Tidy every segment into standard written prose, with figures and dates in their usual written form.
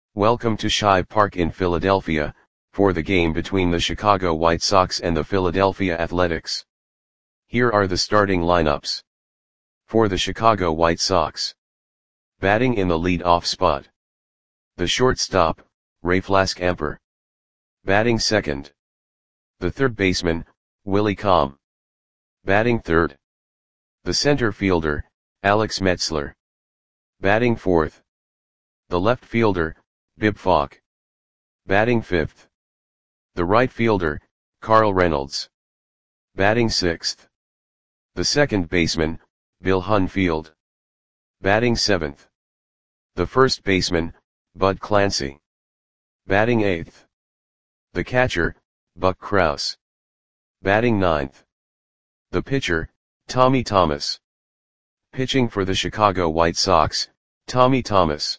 Welcome to Shibe Park in Philadelphia, for the game between the Chicago White Sox and the Philadelphia Athletics. Here are the starting lineups. For the Chicago White Sox. Batting in the lead-off spot. The shortstop, Ray Flaskamper. Batting second. The third baseman, Willie Comm. Batting third. The center fielder, Alex Metzler. Batting fourth. The left fielder, Bib Falk. Batting fifth. The right fielder, Carl Reynolds. Batting sixth. The second baseman, Bill Hunfield. Batting seventh. The first baseman, Bud Clancy. Batting eighth. The catcher, Buck Krause. Batting ninth. The pitcher, Tommy Thomas. Pitching for the Chicago White Sox, Tommy Thomas.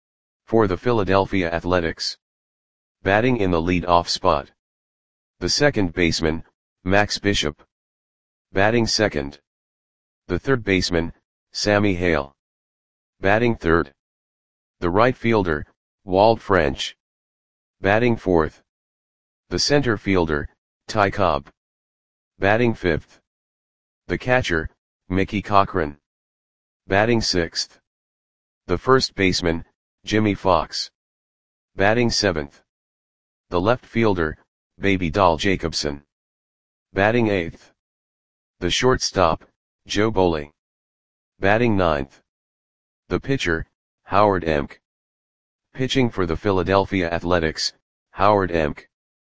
For the Philadelphia Athletics. Batting in the lead-off spot. The second baseman, Max Bishop. Batting second. The third baseman, Sammy Hale. Batting third. The right fielder, Walt French. Batting fourth. The center fielder, Ty Cobb. Batting fifth. The catcher, Mickey Cochrane. Batting sixth. The first baseman, Jimmy Fox. Batting seventh. The left fielder, Baby Doll Jacobson. Batting eighth. The shortstop, Joe Boley. Batting ninth. The pitcher, Howard Emk. Pitching for the Philadelphia Athletics, Howard Emk.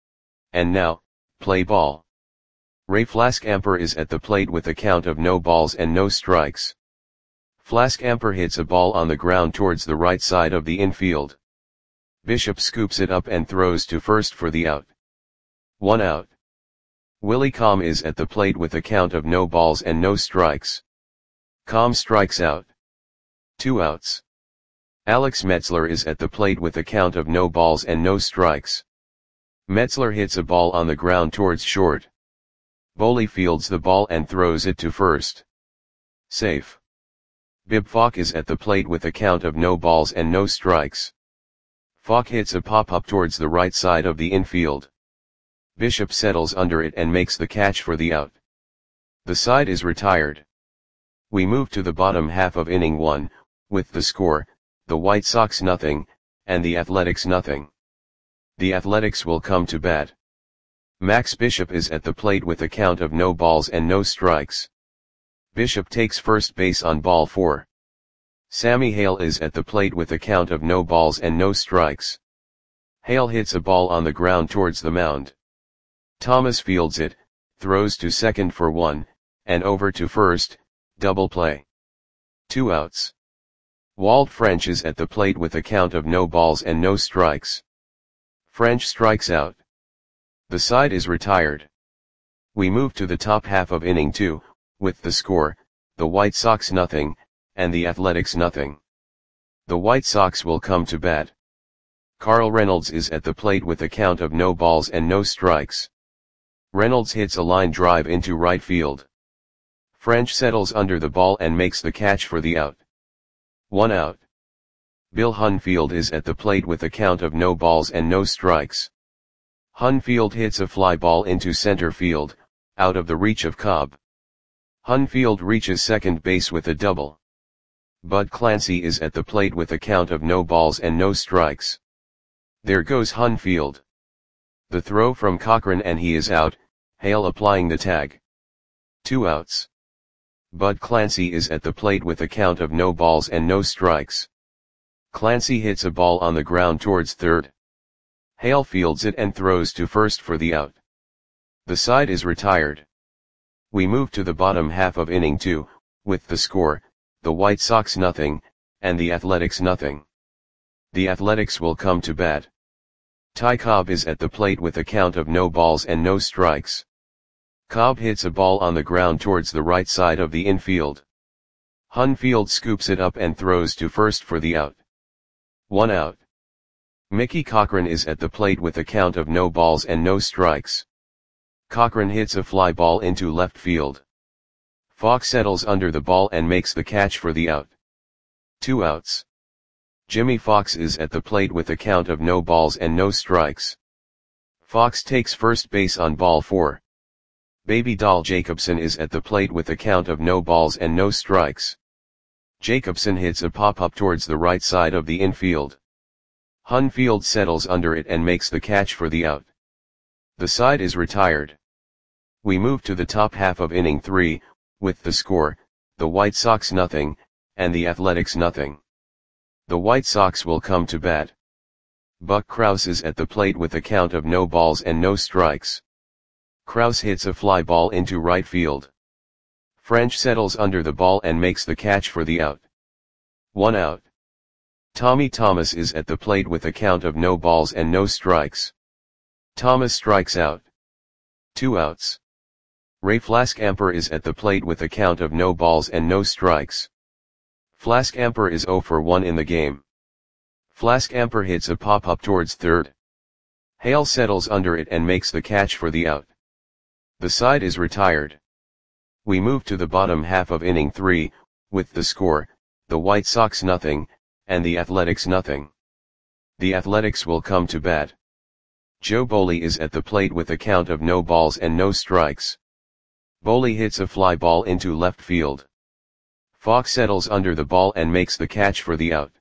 And now, play ball. Ray Flaskamper is at the plate with a count of no balls and no strikes. Flaskamper hits a ball on the ground towards the right side of the infield. Bishop scoops it up and throws to first for the out. 1 out. Willie Comm is at the plate with a count of no balls and no strikes. Comm strikes out. 2 outs. Alex Metzler is at the plate with a count of no balls and no strikes. Metzler hits a ball on the ground towards short. Boley fields the ball and throws it to first. Safe. Bib Falk is at the plate with a count of no balls and no strikes. Falk hits a pop-up towards the right side of the infield. Bishop settles under it and makes the catch for the out. The side is retired. We move to the bottom half of inning 1, with the score, the White Sox 0, and the Athletics 0. The Athletics will come to bat. Max Bishop is at the plate with a count of no balls and no strikes. Bishop takes first base on ball 4. Sammy Hale is at the plate with a count of no balls and no strikes. Hale hits a ball on the ground towards the mound. Thomas fields it, throws to second for 1, and over to first, double play. 2 outs. Walt French is at the plate with a count of no balls and no strikes. French strikes out. The side is retired. We move to the top half of inning 2, with the score, the White Sox 0, and the Athletics 0. The White Sox will come to bat. Carl Reynolds is at the plate with a count of no balls and no strikes. Reynolds hits a line drive into right field. French settles under the ball and makes the catch for the out. 1 out. Bill Hunfield is at the plate with a count of no balls and no strikes. Hunfield hits a fly ball into center field, out of the reach of Cobb. Hunfield reaches second base with a double. Bud Clancy is at the plate with a count of no balls and no strikes. There goes Hunfield. The throw from Cochrane and he is out, Hale applying the tag. 2 outs. Bud Clancy is at the plate with a count of no balls and no strikes. Clancy hits a ball on the ground towards third. Hale fields it and throws to first for the out. The side is retired. We move to the bottom half of inning 2, with the score, the White Sox 0, and the Athletics 0. The Athletics will come to bat. Ty Cobb is at the plate with a count of no balls and no strikes. Cobb hits a ball on the ground towards the right side of the infield. Hunfield scoops it up and throws to first for the out. 1 out. Mickey Cochrane is at the plate with a count of no balls and no strikes. Cochrane hits a fly ball into left field. Falk settles under the ball and makes the catch for the out. 2 outs. Jimmy Fox is at the plate with a count of no balls and no strikes. Fox takes first base on ball 4. Baby Doll Jacobson is at the plate with a count of no balls and no strikes. Jacobson hits a pop-up towards the right side of the infield. Hunfield settles under it and makes the catch for the out. The side is retired. We move to the top half of inning 3, with the score, the White Sox nothing, and the Athletics nothing. The White Sox will come to bat. Buck Krause is at the plate with a count of no balls and no strikes. Krause hits a fly ball into right field. French settles under the ball and makes the catch for the out. 1 out. Tommy Thomas is at the plate with a count of no balls and no strikes. Thomas strikes out. 2 outs. Ray Flaskamper is at the plate with a count of no balls and no strikes. Flaskamper is 0 for 1 in the game. Flaskamper hits a pop-up towards third. Hale settles under it and makes the catch for the out. The side is retired. We move to the bottom half of inning 3, with the score, the White Sox nothing, and the Athletics nothing. The Athletics will come to bat. Joe Boley is at the plate with a count of no balls and no strikes. Boley hits a fly ball into left field. Fox settles under the ball and makes the catch for the out.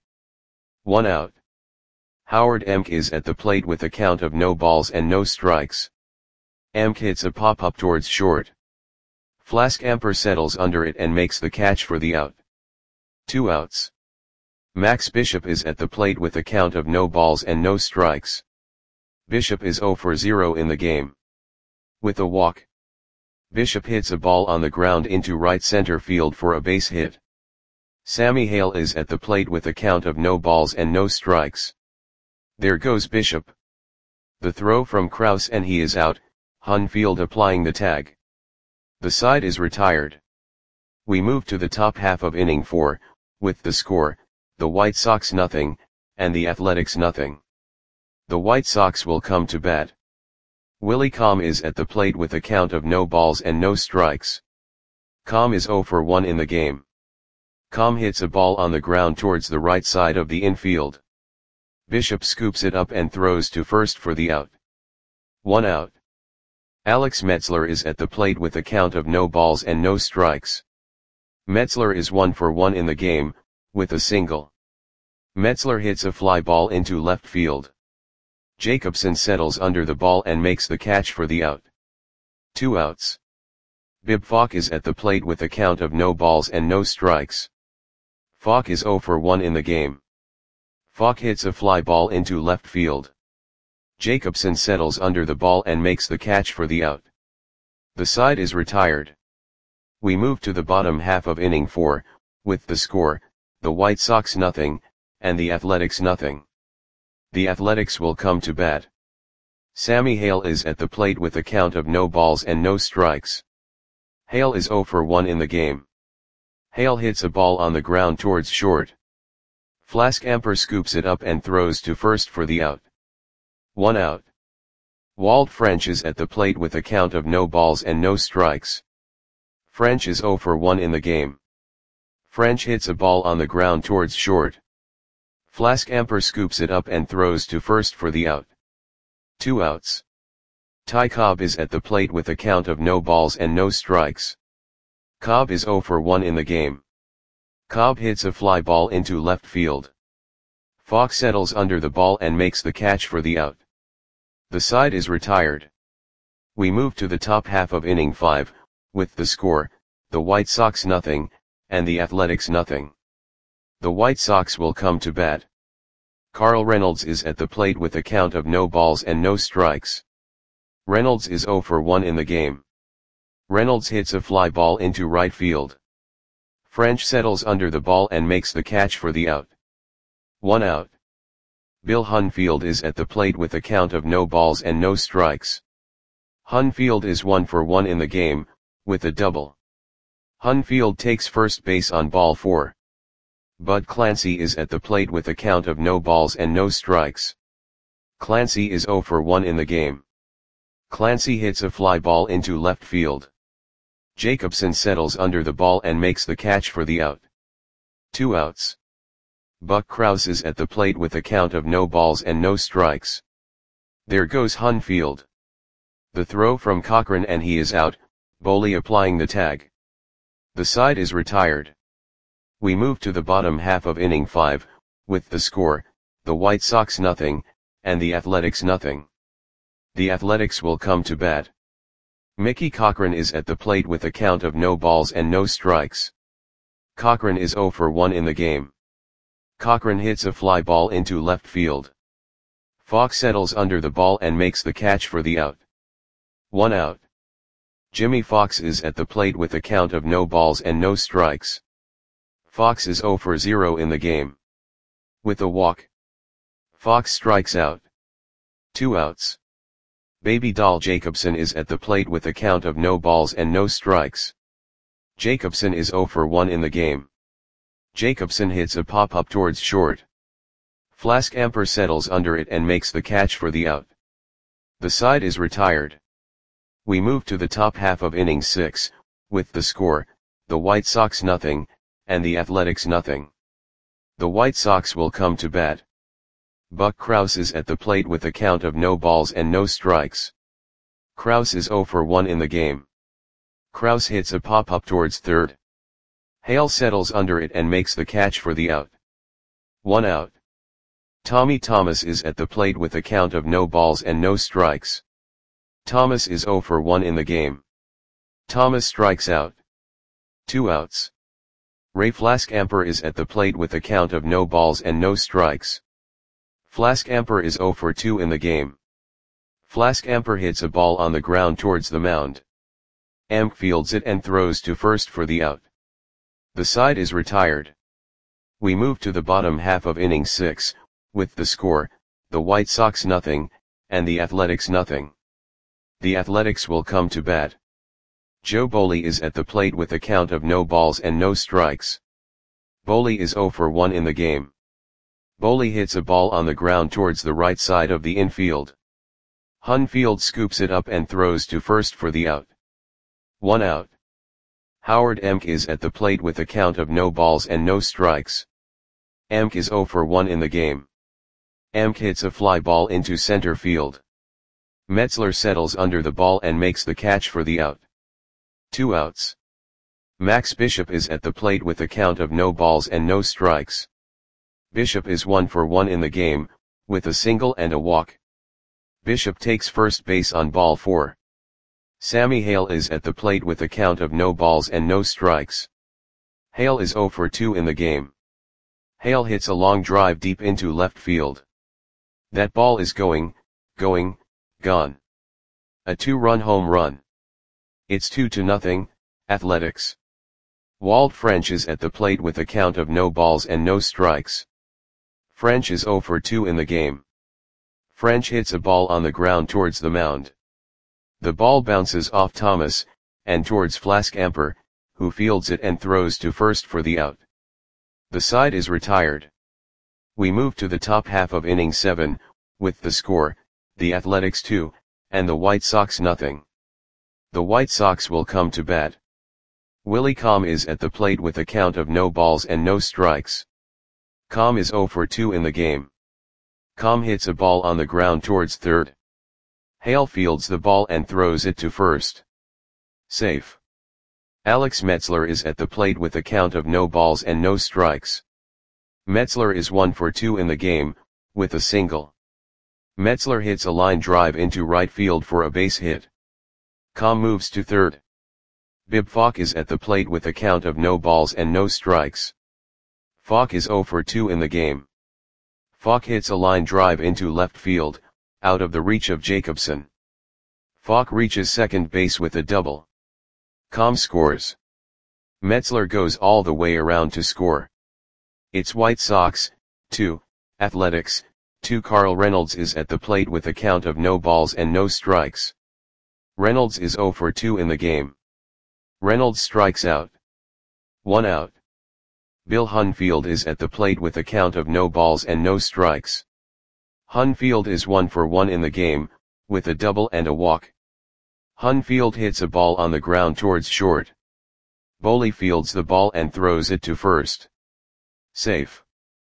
1 out. Howard Emke is at the plate with a count of no balls and no strikes. Emke hits a pop-up towards short. Flaskamper settles under it and makes the catch for the out. 2 outs. Max Bishop is at the plate with a count of no balls and no strikes. Bishop is 0 for 0 in the game. With a walk, Bishop hits a ball on the ground into right center field for a base hit. Sammy Hale is at the plate with a count of no balls and no strikes. There goes Bishop. The throw from Krause and he is out, Hunfield applying the tag. The side is retired. We move to the top half of inning 4, with the score, the White Sox nothing, and the Athletics nothing. The White Sox will come to bat. Willie Comm is at the plate with a count of no balls and no strikes. Comm is 0 for 1 in the game. Comm hits a ball on the ground towards the right side of the infield. Bishop scoops it up and throws to first for the out. 1 out. Alex Metzler is at the plate with a count of no balls and no strikes. Metzler is 1 for 1 in the game, with a single. Metzler hits a fly ball into left field. Jacobson settles under the ball and makes the catch for the out. 2 outs. Bib Falk is at the plate with a count of no balls and no strikes. Falk is 0 for 1 in the game. Falk hits a fly ball into left field. Jacobson settles under the ball and makes the catch for the out. The side is retired. We move to the bottom half of inning 4, with the score, the White Sox nothing, and the Athletics nothing. The Athletics will come to bat. Sammy Hale is at the plate with a count of no balls and no strikes. Hale is 0 for 1 in the game. Hale hits a ball on the ground towards short. Flaskamper scoops it up and throws to first for the out. 1 out. Walt French is at the plate with a count of no balls and no strikes. French is 0 for 1 in the game. French hits a ball on the ground towards short. Flaskamper scoops it up and throws to first for the out. 2 outs. Ty Cobb is at the plate with a count of no balls and no strikes. Cobb is 0 for 1 in the game. Cobb hits a fly ball into left field. Fox settles under the ball and makes the catch for the out. The side is retired. We move to the top half of inning 5, with the score, the White Sox nothing, and the Athletics nothing. The White Sox will come to bat. Carl Reynolds is at the plate with a count of no balls and no strikes. Reynolds is 0 for 1 in the game. Reynolds hits a fly ball into right field. French settles under the ball and makes the catch for the out. 1 out. Bill Hunfield is at the plate with a count of no balls and no strikes. Hunfield is 1 for 1 in the game, with a double. Hunfield takes first base on ball 4. Bud Clancy is at the plate with a count of no balls and no strikes. Clancy is 0 for 1 in the game. Clancy hits a fly ball into left field. Jacobson settles under the ball and makes the catch for the out. 2 outs. Buck Krause is at the plate with a count of no balls and no strikes. There goes Hunfield. The throw from Cochran and he is out, Boley applying the tag. The side is retired. We move to the bottom half of inning 5, with the score, the White Sox nothing, and the Athletics nothing. The Athletics will come to bat. Mickey Cochran is at the plate with a count of no balls and no strikes. Cochran is 0 for 1 in the game. Cochran hits a fly ball into left field. Fox settles under the ball and makes the catch for the out. 1 out. Jimmy Fox is at the plate with a count of no balls and no strikes. Fox is 0 for 0 in the game. With a walk, Fox strikes out. 2 outs. Baby Doll Jacobson is at the plate with a count of no balls and no strikes. Jacobson is 0 for 1 in the game. Jacobson hits a pop-up towards short. Flask Amper settles under it and makes the catch for the out. The side is retired. We move to the top half of inning 6, with the score, the White Sox nothing, and the Athletics nothing. The White Sox will come to bat. Buck Krause is at the plate with a count of no balls and no strikes. Krause is 0 for 1 in the game. Krause hits a pop-up towards third. Hale settles under it and makes the catch for the out. 1 out. Tommy Thomas is at the plate with a count of no balls and no strikes. Thomas is 0 for 1 in the game. Thomas strikes out. 2 outs. Ray Flask Amper is at the plate with a count of no balls and no strikes. Flask Amper is 0 for 2 in the game. Flask Amper hits a ball on the ground towards the mound. Amp fields it and throws to first for the out. The side is retired. We move to the bottom half of inning 6, with the score, the White Sox nothing, and the Athletics nothing. The Athletics will come to bat. Joe Boley is at the plate with a count of no balls and no strikes. Boley is 0 for 1 in the game. Boley hits a ball on the ground towards the right side of the infield. Hunfield scoops it up and throws to first for the out. 1 out. Howard Emk is at the plate with a count of no balls and no strikes. Emk is 0 for 1 in the game. Emk hits a fly ball into center field. Metzler settles under the ball and makes the catch for the out. 2 outs. Max Bishop is at the plate with a count of no balls and no strikes. Bishop is 1 for 1 in the game, with a single and a walk. Bishop takes first base on ball 4. Sammy Hale is at the plate with a count of no balls and no strikes. Hale is 0 for 2 in the game. Hale hits a long drive deep into left field. That ball is gone. A 2-run home run. It's 2-0, Athletics. Walt French is at the plate with a count of no balls and no strikes. French is 0 for 2 in the game. French hits a ball on the ground towards the mound. The ball bounces off Thomas, and towards Flask Amper, who fields it and throws to first for the out. The side is retired. We move to the top half of inning 7, with the score, the Athletics 2, and the White Sox nothing. The White Sox will come to bat. Willie Comm is at the plate with a count of no balls and no strikes. Comm is 0 for 2 in the game. Comm hits a ball on the ground towards third. Hale fields the ball and throws it to first. Safe. Alex Metzler is at the plate with a count of no balls and no strikes. Metzler is 1 for 2 in the game, with a single. Metzler hits a line drive into right field for a base hit. Comm moves to third. Bib Falk is at the plate with a count of no balls and no strikes. Falk is 0 for 2 in the game. Falk hits a line drive into left field, out of the reach of Jacobson. Falk reaches second base with a double. Comm scores. Metzler goes all the way around to score. It's White Sox, 2, Athletics, 2. Carl Reynolds is at the plate with a count of no balls and no strikes. Reynolds is 0 for 2 in the game. Reynolds strikes out. 1 out. Bill Hunfield is at the plate with a count of no balls and no strikes. Hunfield is 1 for 1 in the game, with a double and a walk. Hunfield hits a ball on the ground towards short. Boley fields the ball and throws it to first. Safe.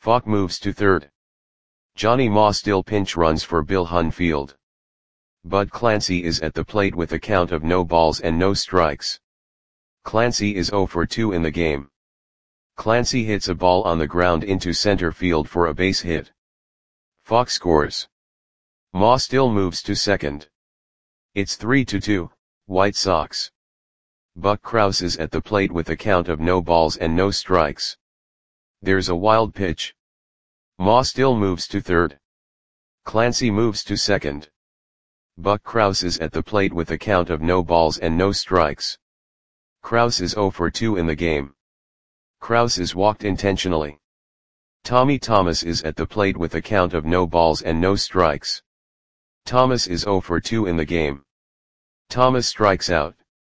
Falk moves to third. Johnny Maw still pinch runs for Bill Hunfield. Bud Clancy is at the plate with a count of no balls and no strikes. Clancy is 0 for 2 in the game. Clancy hits a ball on the ground into center field for a base hit. Falk scores. Maw still moves to second. It's 3-2, White Sox. Buck Krause is at the plate with a count of no balls and no strikes. There's a wild pitch. Maw still moves to third. Clancy moves to second. Buck Krause is at the plate with a count of no balls and no strikes. Krause is 0 for 2 in the game. Krause is walked intentionally. Tommy Thomas is at the plate with a count of no balls and no strikes. Thomas is 0 for 2 in the game. Thomas strikes out.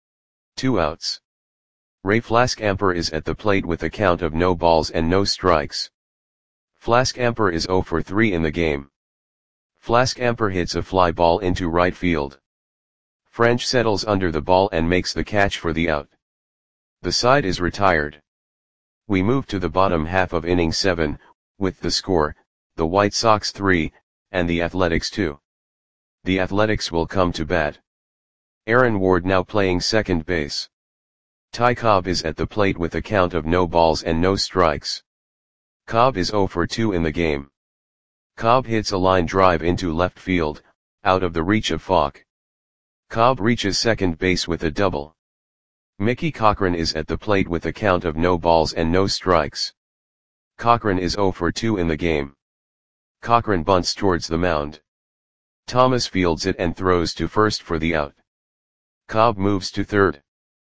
2 outs. Ray Flaskamper is at the plate with a count of no balls and no strikes. Flaskamper is 0 for 3 in the game. Flaskamper hits a fly ball into right field. French settles under the ball and makes the catch for the out. The side is retired. We move to the bottom half of inning 7, with the score, the White Sox 3, and the Athletics 2. The Athletics will come to bat. Aaron Ward now playing second base. Ty Cobb is at the plate with a count of no balls and no strikes. Cobb is 0 for 2 in the game. Cobb hits a line drive into left field, out of the reach of Falk. Cobb reaches second base with a double. Mickey Cochrane is at the plate with a count of no balls and no strikes. Cochrane is 0 for 2 in the game. Cochrane bunts towards the mound. Thomas fields it and throws to first for the out. Cobb moves to third.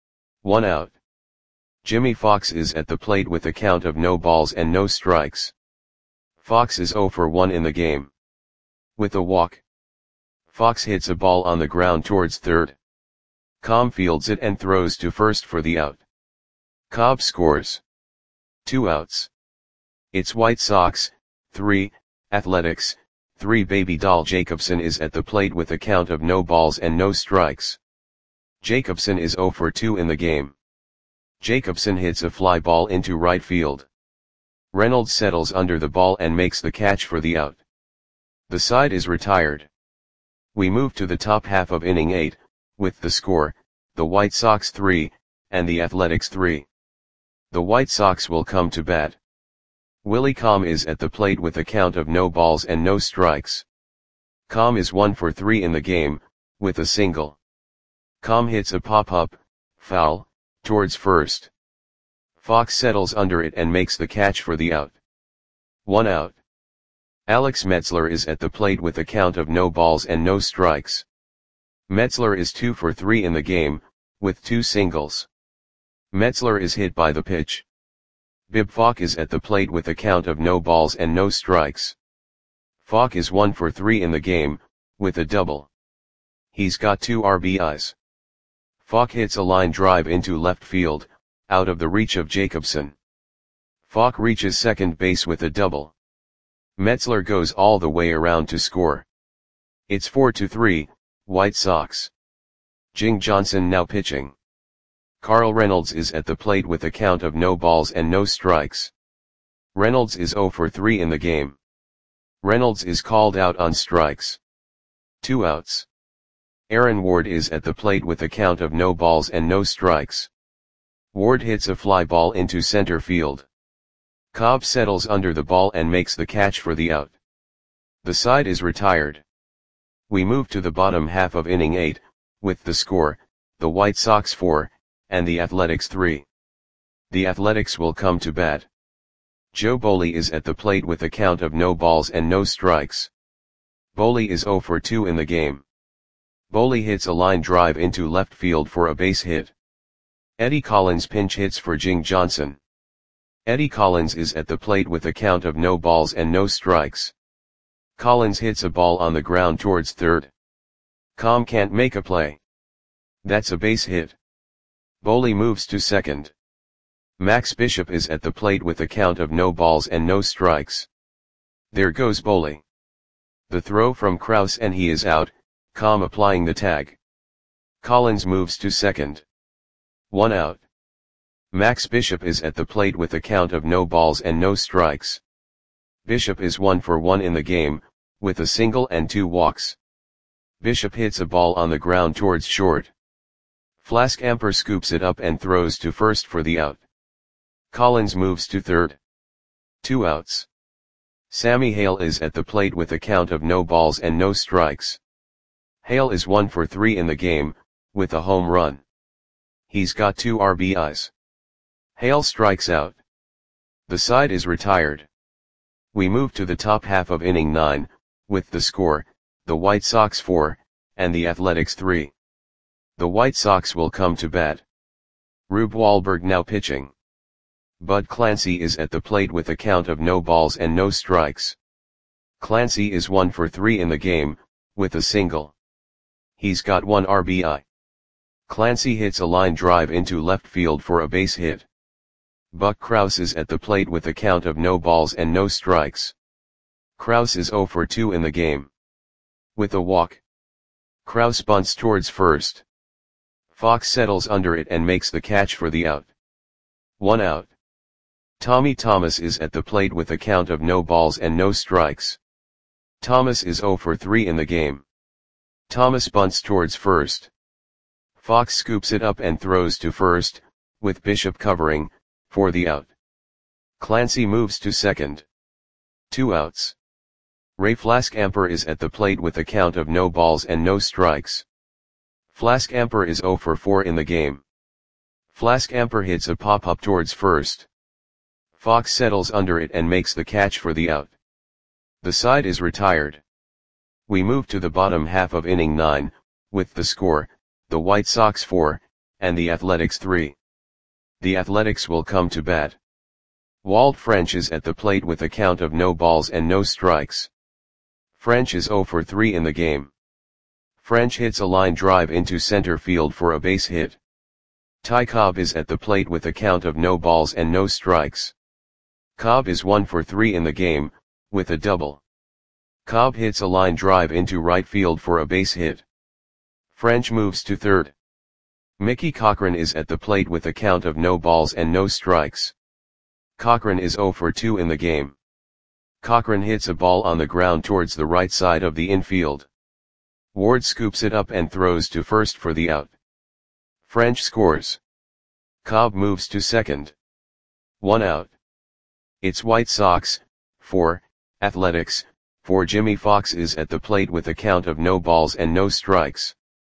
1 out. Jimmy Fox is at the plate with a count of no balls and no strikes. Fox is 0 for 1 in the game. With a walk, Fox hits a ball on the ground towards third. Cobb fields it and throws to first for the out. Cobb scores. 2 outs. It's White Sox, 3, Athletics, 3. Baby Doll Jacobson is at the plate with a count of no balls and no strikes. Jacobson is 0 for 2 in the game. Jacobson hits a fly ball into right field. Reynolds settles under the ball and makes the catch for the out. The side is retired. We move to the top half of inning 8, with the score, the White Sox 3, and the Athletics 3. The White Sox will come to bat. Willie Comm is at the plate with a count of no balls and no strikes. Comm is 1 for 3 in the game, with a single. Comm hits a pop-up, foul, towards first. Fox settles under it and makes the catch for the out. 1 out. Alex Metzler is at the plate with a count of no balls and no strikes. Metzler is 2 for 3 in the game, with 2 singles. Metzler is hit by the pitch. Bib Falk is at the plate with a count of no balls and no strikes. Falk is 1 for 3 in the game, with a double. He's got 2 RBIs. Falk hits a line drive into left field, out of the reach of Jacobson. Falk reaches second base with a double. Metzler goes all the way around to score. It's 4-3, White Sox. Jing Johnson now pitching. Carl Reynolds is at the plate with a count of no balls and no strikes. Reynolds is 0 for 3 in the game. Reynolds is called out on strikes. 2 outs. Aaron Ward is at the plate with a count of no balls and no strikes. Ward hits a fly ball into center field. Cobb settles under the ball and makes the catch for the out. The side is retired. We move to the bottom half of inning 8, with the score, the White Sox 4, and the Athletics 3. The Athletics will come to bat. Joe Boley is at the plate with a count of no balls and no strikes. Boley is 0 for 2 in the game. Boley hits a line drive into left field for a base hit. Eddie Collins pinch hits for Jing Johnson. Eddie Collins is at the plate with a count of no balls and no strikes. Collins hits a ball on the ground towards third. Comm can't make a play. That's a base hit. Boley moves to second. Max Bishop is at the plate with a count of no balls and no strikes. There goes Boley. The throw from Krause and he is out, Comm applying the tag. Collins moves to second. 1 out. Max Bishop is at the plate with a count of no balls and no strikes. Bishop is 1 for 1 in the game, with a single and 2 walks. Bishop hits a ball on the ground towards short. Flask Amper scoops it up and throws to first for the out. Collins moves to third. 2 outs. Sammy Hale is at the plate with a count of no balls and no strikes. Hale is 1 for 3 in the game, with a home run. He's got 2 RBIs. Hale strikes out. The side is retired. We move to the top half of inning 9, with the score, the White Sox 4, and the Athletics 3. The White Sox will come to bat. Rube Wahlberg now pitching. Bud Clancy is at the plate with a count of no balls and no strikes. Clancy is 1 for 3 in the game, with a single. He's got 1 RBI. Clancy hits a line drive into left field for a base hit. Buck Krause is at the plate with a count of no balls and no strikes. Krause is 0 for 2 in the game. With a walk. Krause bunts towards first. Fox settles under it and makes the catch for the out. 1 out. Tommy Thomas is at the plate with a count of no balls and no strikes. Thomas is 0 for 3 in the game. Thomas bunts towards first. Fox scoops it up and throws to first, with Bishop covering, for the out. Clancy moves to second. 2 outs. Ray Flask Amper is at the plate with a count of no balls and no strikes. Flask Amper is 0 for 4 in the game. Flask Amper hits a pop-up towards first. Fox settles under it and makes the catch for the out. The side is retired. We move to the bottom half of inning 9, with the score, the White Sox 4, and the Athletics 3. The Athletics will come to bat. Walt French is at the plate with a count of no balls and no strikes. French is 0 for 3 in the game. French hits a line drive into center field for a base hit. Ty Cobb is at the plate with a count of no balls and no strikes. Cobb is 1 for 3 in the game, with a double. Cobb hits a line drive into right field for a base hit. French moves to third. Mickey Cochran is at the plate with a count of no balls and no strikes. Cochran is 0 for 2 in the game. Cochran hits a ball on the ground towards the right side of the infield. Ward scoops it up and throws to first for the out. French scores. Cobb moves to second. 1 out. It's White Sox, 4, Athletics, 4. Jimmy Fox is at the plate with a count of no balls and no strikes.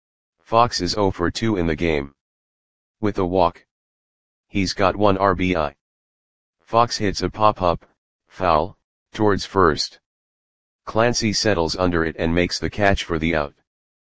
Fox is 0 for 2 in the game. With a walk. He's got 1 RBI. Fox hits a pop-up, foul, towards first. Clancy settles under it and makes the catch for the out.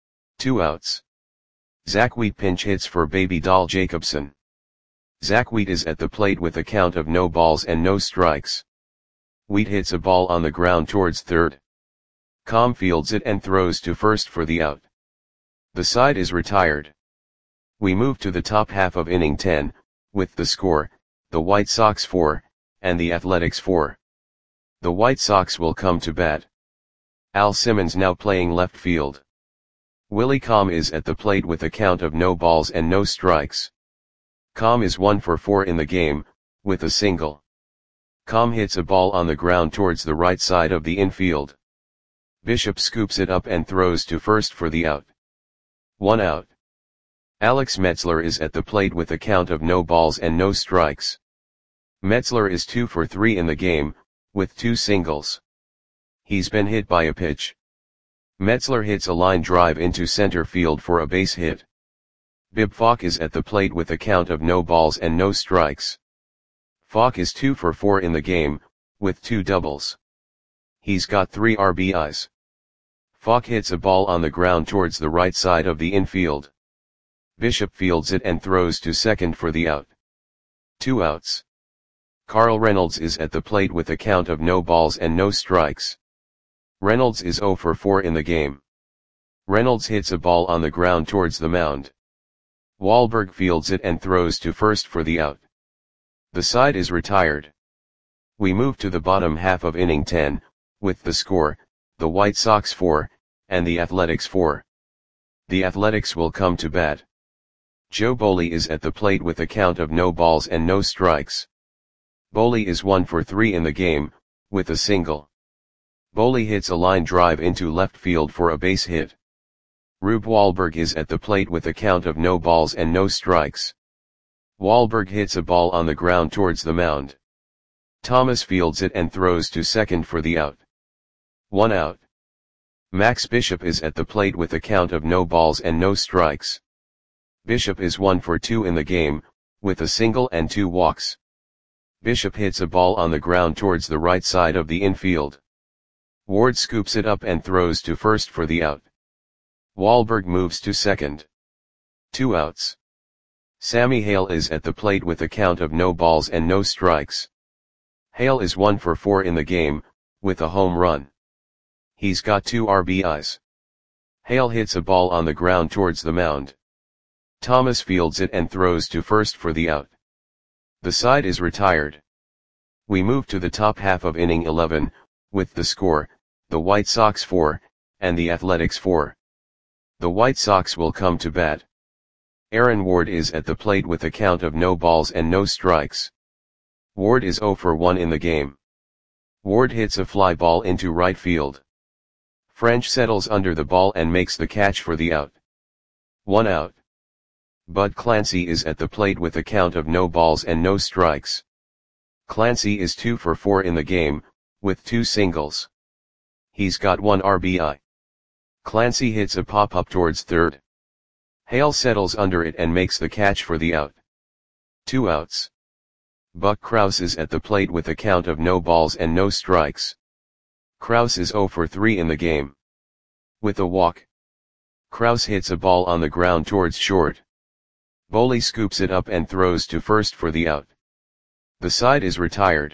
2 outs. Zach Wheat pinch hits for Baby Doll Jacobson. Zach Wheat is at the plate with a count of no balls and no strikes. Wheat hits a ball on the ground towards third. Com fields it and throws to first for the out. The side is retired. We move to the top half of inning 10, with the score, the White Sox 4, and the Athletics 4. The White Sox will come to bat. Al Simmons now playing left field. Willie Com is at the plate with a count of no balls and no strikes. Com is 1 for 4 in the game, with a single. Com hits a ball on the ground towards the right side of the infield. Bishop scoops it up and throws to first for the out. 1 out. Alex Metzler is at the plate with a count of no balls and no strikes. Metzler is 2 for 3 in the game, with 2 singles. He's been hit by a pitch. Metzler hits a line drive into center field for a base hit. Bib Falk is at the plate with a count of no balls and no strikes. Falk is 2 for 4 in the game, with 2 doubles. He's got 3 RBIs. Falk hits a ball on the ground towards the right side of the infield. Bishop fields it and throws to second for the out. 2 outs. Carl Reynolds is at the plate with a count of no balls and no strikes. Reynolds is 0 for 4 in the game. Reynolds hits a ball on the ground towards the mound. Wahlberg fields it and throws to first for the out. The side is retired. We move to the bottom half of inning 10, with the score, the White Sox 4, and the Athletics 4. The Athletics will come to bat. Joe Boley is at the plate with a count of no balls and no strikes. Boley is 1 for 3 in the game, with a single. Boley hits a line drive into left field for a base hit. Rube Wahlberg is at the plate with a count of no balls and no strikes. Wahlberg hits a ball on the ground towards the mound. Thomas fields it and throws to second for the out. 1 out. Max Bishop is at the plate with a count of no balls and no strikes. Bishop is 1 for 2 in the game, with a single and 2 walks. Bishop hits a ball on the ground towards the right side of the infield. Ward scoops it up and throws to first for the out. Wahlberg moves to second. 2 outs. Sammy Hale is at the plate with a count of no balls and no strikes. Hale is 1 for 4 in the game, with a home run. He's got 2 RBIs. Hale hits a ball on the ground towards the mound. Thomas fields it and throws to first for the out. The side is retired. We move to the top half of inning 11, with the score, the White Sox 4, and the Athletics 4. The White Sox will come to bat. Aaron Ward is at the plate with a count of no balls and no strikes. Ward is 0 for 1 in the game. Ward hits a fly ball into right field. French settles under the ball and makes the catch for the out. 1 out. Bud Clancy is at the plate with a count of no balls and no strikes. Clancy is 2 for 4 in the game, with 2 singles. He's got 1 RBI. Clancy hits a pop-up towards third. Hale settles under it and makes the catch for the out. 2 outs. Buck Krause is at the plate with a count of no balls and no strikes. Krause is 0 for 3 in the game. With a walk. Krause hits a ball on the ground towards short. Boley scoops it up and throws to first for the out. The side is retired.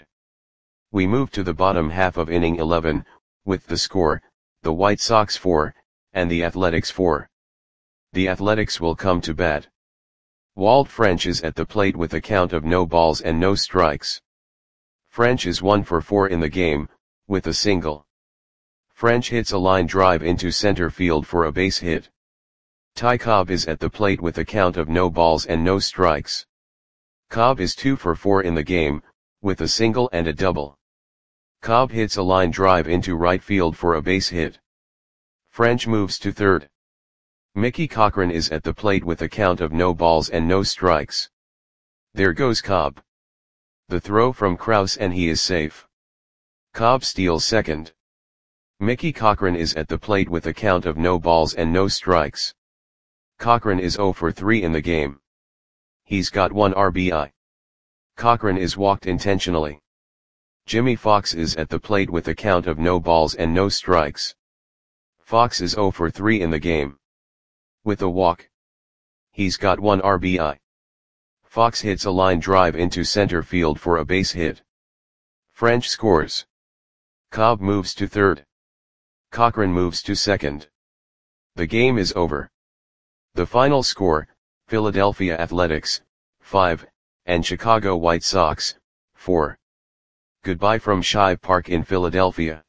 We move to the bottom half of inning 11, with the score, the White Sox 4, and the Athletics 4. The Athletics will come to bat. Walt French is at the plate with a count of no balls and no strikes. French is 1 for 4 in the game, with a single. French hits a line drive into center field for a base hit. Ty Cobb is at the plate with a count of no balls and no strikes. Cobb is 2 for 4 in the game, with a single and a double. Cobb hits a line drive into right field for a base hit. French moves to third. Mickey Cochran is at the plate with a count of no balls and no strikes. There goes Cobb. The throw from Krause and he is safe. Cobb steals second. Mickey Cochran is at the plate with a count of no balls and no strikes. Cochran is 0 for 3 in the game. He's got 1 RBI. Cochran is walked intentionally. Jimmy Fox is at the plate with a count of no balls and no strikes. Fox is 0 for 3 in the game. With a walk. He's got 1 RBI. Fox hits a line drive into center field for a base hit. French scores. Cobb moves to third. Cochran moves to second. The game is over. The final score, Philadelphia Athletics, 5, and Chicago White Sox, 4. Goodbye from Shive Park in Philadelphia.